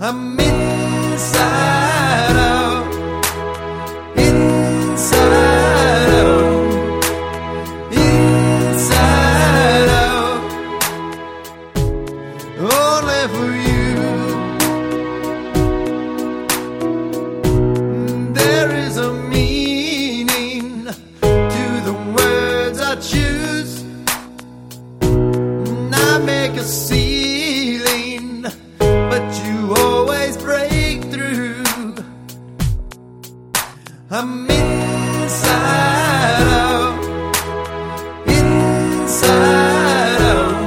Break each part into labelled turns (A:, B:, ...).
A: I'm inside out, inside out, inside out, only for you. There is a meaning to the words I choose, and I make a ceiling, but you always break through. I'm inside out, inside out,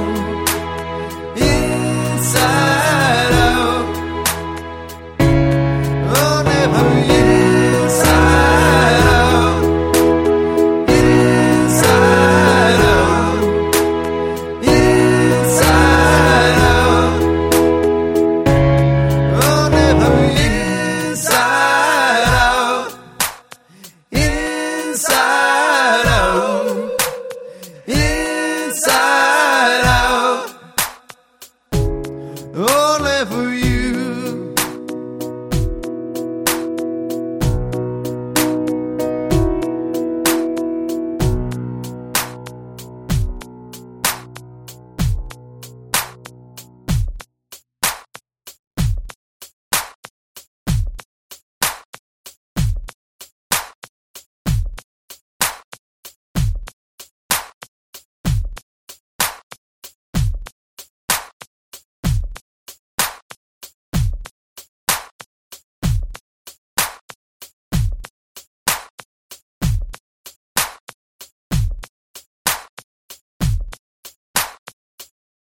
A: inside out, only for you. Inside out, inside out, inside out, only for you. Inside out, inside out, inside out, only for you.